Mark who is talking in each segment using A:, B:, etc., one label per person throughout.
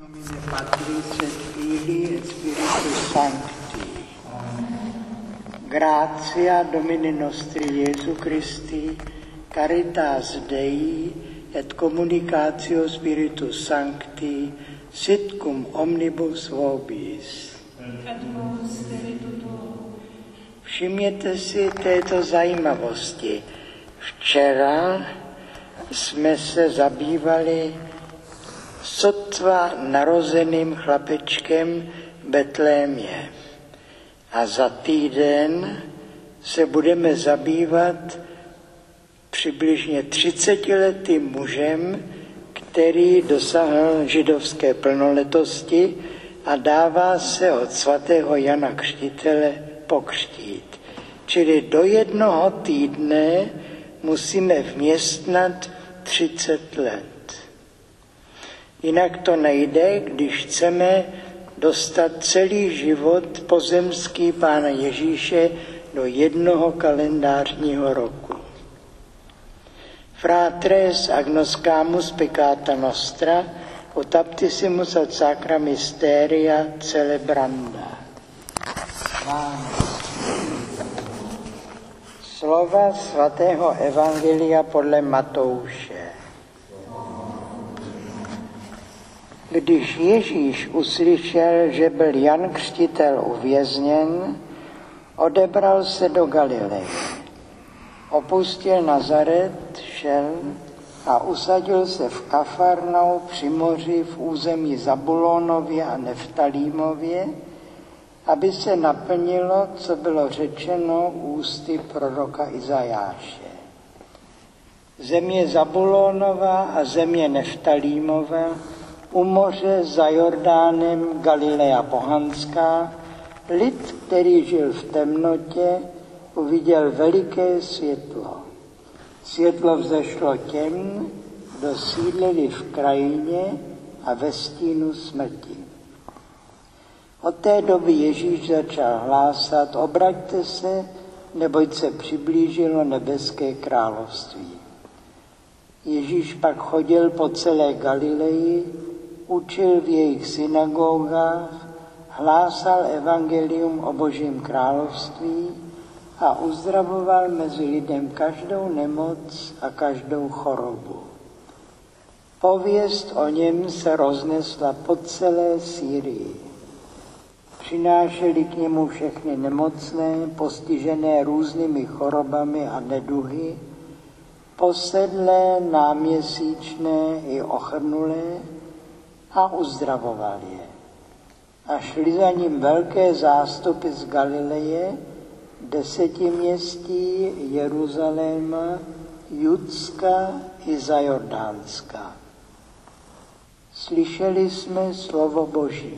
A: Nomine Patris et Filii et Spiritus Sancti. Gratia Domini nostri Iesu Christi, caritas Dei et communicatio Spiritus Sancti, sit cum omnibus vobis. Všimněte si této zajímavosti. Včera jsme se zabývali sotva narozeným chlapečkem v Betlémě. A za týden se budeme zabývat přibližně 30letým mužem, který dosáhl židovské plnoletosti a dává se od svatého Jana Křtitele pokřtít. Čili do 1 týdne musíme vměstnat 30 let. Jinak to nejde, když chceme dostat celý život pozemský Pána Ježíše do 1 kalendářního roku. Fratres agnoscamus peccata nostra, ut aptissimus ad sacra mysteria celebranda. Slova svatého Evangelia podle Matouše. Když Ježíš uslyšel, že byl Jan Křtitel uvězněn, odebral se do Galileje. Opustil Nazaret, šel a usadil se v Kafarnau při moři v území Zabulonově a Neftalímově, aby se naplnilo, co bylo řečeno ústy proroka Izajáše. Země Zabulonova a země Neftalímova, u moře za Jordánem Galilea pohanská, lid, který žil v temnotě, uviděl veliké světlo. Světlo vzešlo těm, kdo sídlili v krajině a ve stínu smrti. Od té doby Ježíš začal hlásat: obraťte se, neboť se přiblížilo nebeské království. Ježíš pak chodil po celé Galileji, učil v jejich synagogách, hlásal evangelium o Božím království a uzdravoval mezi lidem každou nemoc a každou chorobu. Pověst o něm se roznesla po celé Sýrii. Přinášeli k němu všechny nemocné, postižené různými chorobami a neduhy, posedlé, náměsíčné i ochrnulé, a uzdravoval je. A šli za ním velké zástupy z Galileje, 10 městí, Jeruzaléma, Judska i za Jordánska. Slyšeli jsme slovo Boží.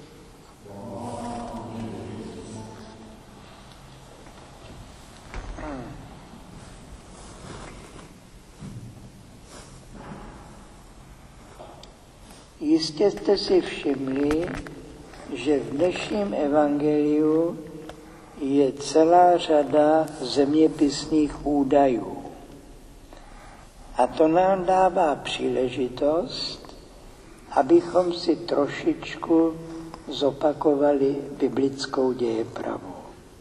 A: Jistě jste si všimli, že v dnešním evangeliu je celá řada zeměpisných údajů. A to nám dává příležitost, abychom si trošičku zopakovali biblickou dějepravu.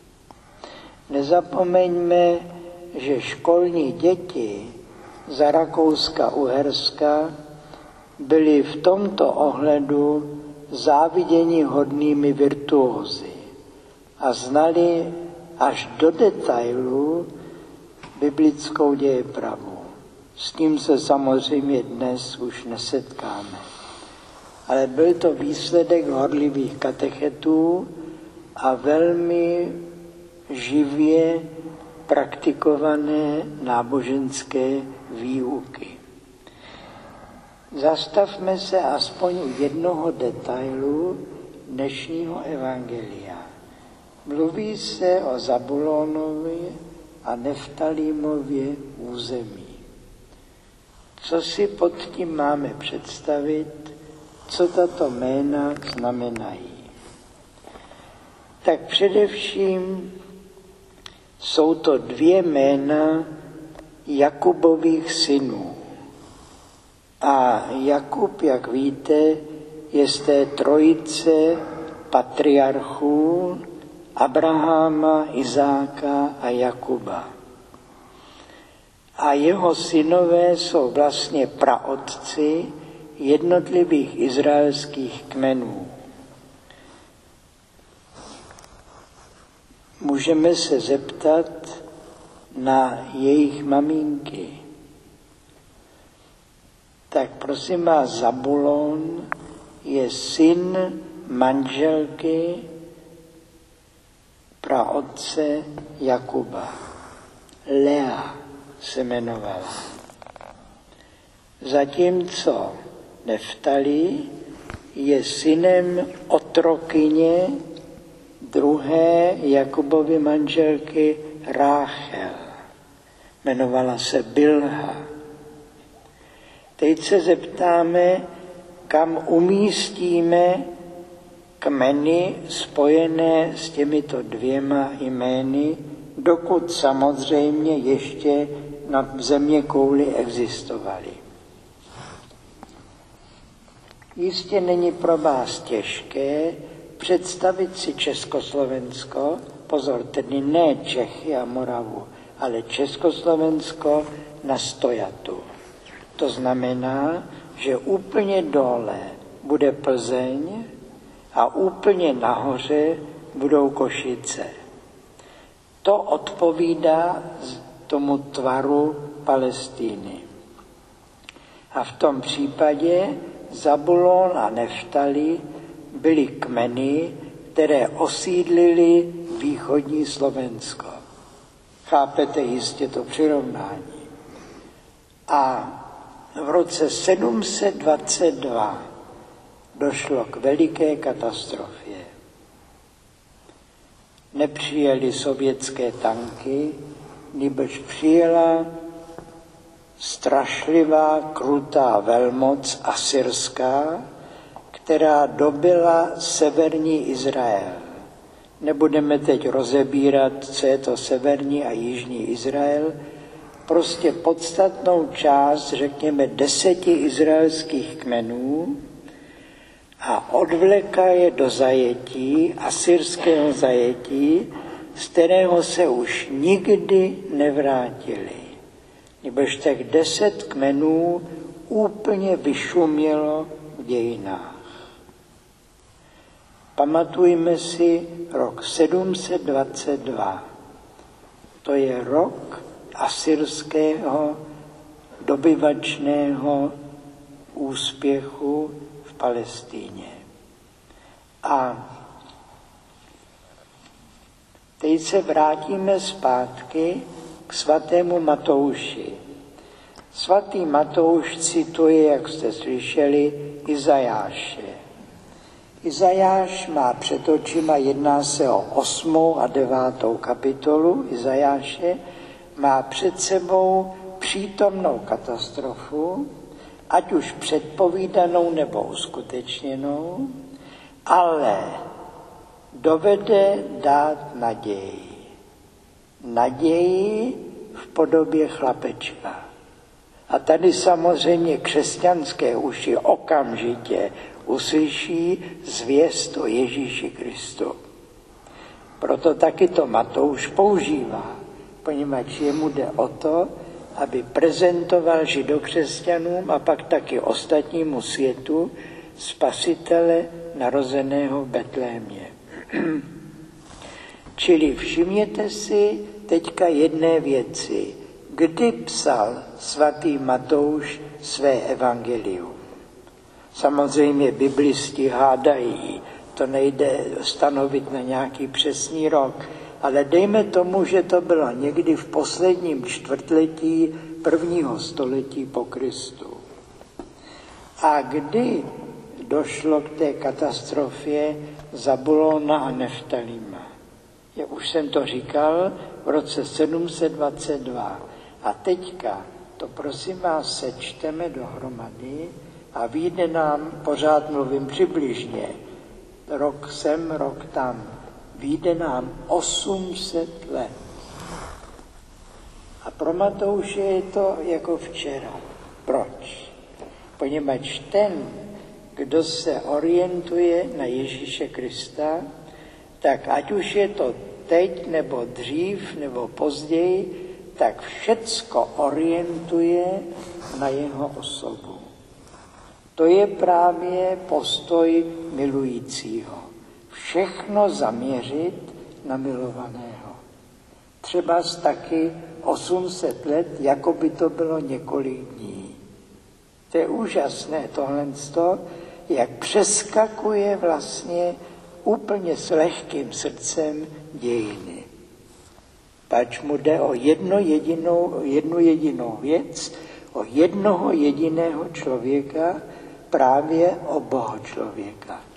A: Nezapomeňme, že školní děti za Rakouska-Uherska byli v tomto ohledu záviděníhodnými virtuózy a znali až do detailu biblickou dějepravu. S tím se samozřejmě dnes už nesetkáme. Ale byl to výsledek horlivých katechetů a velmi živě praktikované náboženské výuky. Zastavme se aspoň u jednoho detailu dnešního evangelia. Mluví se o Zabulonově a Neftalímově území. Co si pod tím máme představit, co tato jména znamenají? Tak především jsou to 2 jména Jakubových synů. A Jakub, jak víte, je z té trojice patriarchů Abrahama, Izáka a Jakuba. A jeho synové jsou vlastně praotci jednotlivých izraelských kmenů. Můžeme se zeptat na jejich maminky. Tak prosím vás, Zabulon je syn manželky praotce Jakuba. Lea se jmenovala. Zatímco Neftali je synem otrokyně druhé Jakubovy manželky Ráchel. Jmenovala se Bilha. Teď se zeptáme, kam umístíme kmeny spojené s těmito dvěma jmény, dokud samozřejmě ještě na zeměkouli existovaly. Jistě není pro vás těžké představit si Československo, pozor, tedy ne Čechy a Moravu, ale Československo na stojatu. To znamená, že úplně dole bude Plzeň a úplně nahoře budou Košice. To odpovídá tomu tvaru Palestiny. A v tom případě Zabulon a Neftali byly kmeny, které osídlily východní Slovensko. Chápete jistě to přirovnání. A v roce 722 došlo k veliké katastrofě. Nepřijeli sovětské tanky, nýbrž přijela strašlivá, krutá velmoc asyrská, která dobyla severní Izrael. Nebudeme teď rozebírat, co je to severní a jižní Izrael, prostě podstatnou část, řekněme 10 izraelských kmenů a odvlekla je do zajetí, asyrského zajetí, z kterého se už nikdy nevrátili. Nebož těch 10 kmenů úplně vyšumělo v dějinách. Pamatujme si rok 722. To je rok asyrského dobyvačného úspěchu v Palestíně. A teď se vrátíme zpátky k svatému Matouši. Svatý Matouš cituje, jak jste slyšeli, Izajáše. Izajáš má před očima, jedná se o 8. a 9. kapitolu Izajáše, má před sebou přítomnou katastrofu, ať už předpovídanou nebo uskutečněnou, ale dovede dát naději. Naději v podobě chlapečka. A tady samozřejmě křesťanské uši okamžitě uslyší zvěst o Ježíši Kristu. Proto taky to Matouš používá, poněvadž jemu jde o to, aby prezentoval židokřesťanům a pak taky ostatnímu světu spasitele narozeného v Betlémě. Čili všimněte si teďka jedné věci. Kdy psal svatý Matouš své evangelium? Samozřejmě biblisti hádají, to nejde stanovit na nějaký přesný rok, ale dejme tomu, že to bylo někdy v posledním čtvrtletí 1. století po Kristu. A kdy došlo k té katastrofě Zabulona a Neftalima? Už jsem to říkal, v roce 722. A teďka to prosím vás sečteme dohromady a vyjde nám, pořád mluvím přibližně, rok sem, rok tam, vyjde nám 800 let. A pro Matouše je to jako včera. Proč? Poněvadž ten, kdo se orientuje na Ježíše Krista, tak ať už je to teď, nebo dřív, nebo později, tak všecko orientuje na jeho osobu. To je právě postoj milujícího. Všechno zaměřit na milovaného. Třeba taky 800 let, jako by to bylo několik dní. To je úžasné tohleto, jak přeskakuje vlastně úplně s lehkým srdcem dějiny. Pač mu jde o jednu jedinou věc, o jednoho jediného člověka, právě o Boha člověka.